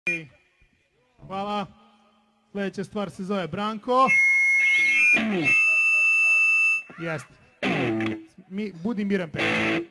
Hvala. Sljedeća stvar se zove Branko. Jeste. Budi miran pet.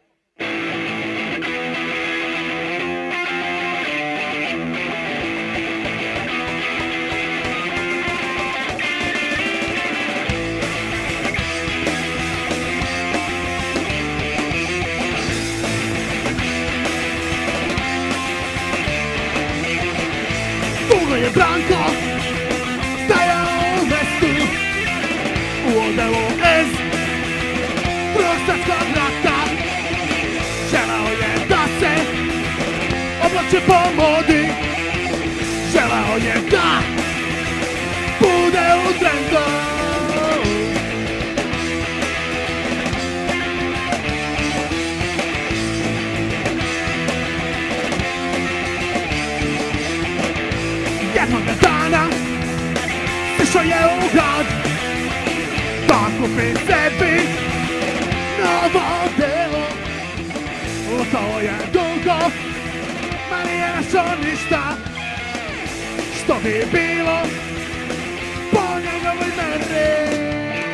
Dugo je Branko stajao u mestu u odelu S Prvog svjetskog rata. Želeo je da se oblači po modi, želeo je da bude u trendu. Jednoga dana sišao je u grad da kupi sebi novo delo. Lutao je dugo, ma nije našao ništa što bi bilo po njegovoj meri.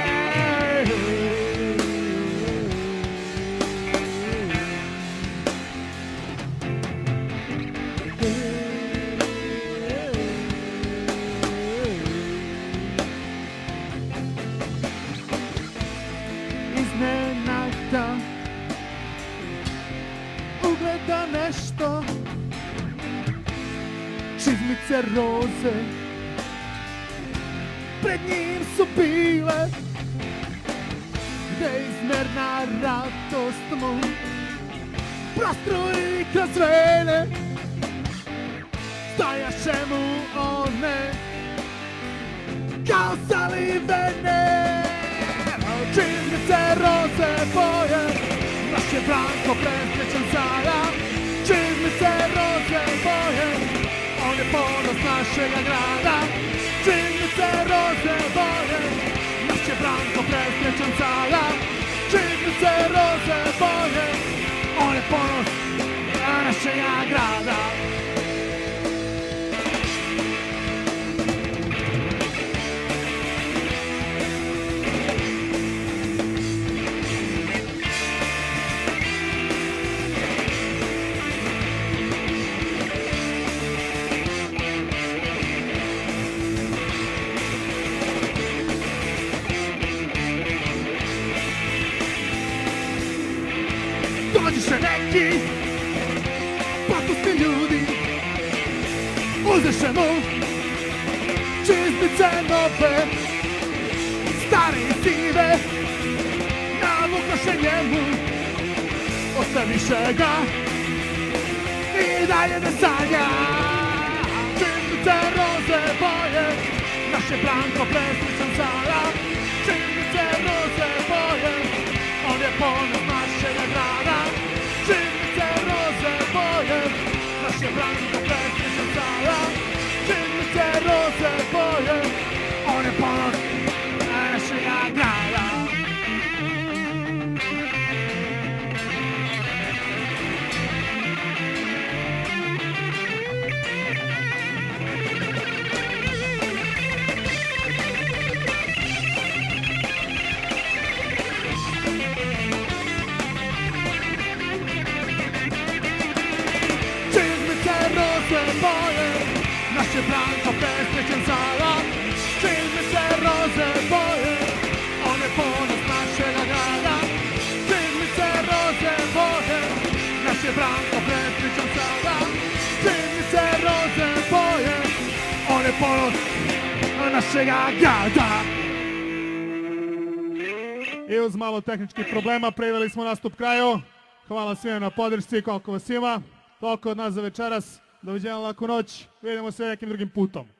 Iznenada ugleda nešto, čizmice roze pred njim su bile, gde izmerna radost mu prostruje kroz vene. Stajaše mu one kao zalivene. Čizmice roze boje, naš je Branko presrećan sada. Čizmice roze boje, on je ponos našega grada. Čizmice roze boje, naš je Branko presrećan sada. Čizmice roze boje, on je ponos našega grada. Dođeše neki patosni ljudi, uzeše mu čizmice nove, stare i sive, navukoše njemu, ostaviše ga i dalje ne sanja. Čizmice roze boje, naš je Branko presrećan sada. Čizmice roze boje, on je ponos našega grada. Čizmice roze boje, naš je Branko presrećan sada. Čizmice roze boje, on je ponos našega grada. Boje, naš je Branko presrećan sada. Čizmice roze boje, on je ponos našega grada. Čizmice roze boje, naš je Branko presrećan sada. Čizmice roze boje, on je ponos našega grada. I uz malo tehničkih problema priveli smo nastup kraju. Hvala svima na podršci, koliko vas ima. Toliko od nas za večeras. Doviđenja, laku noć. Vidimo se nekim drugim putom.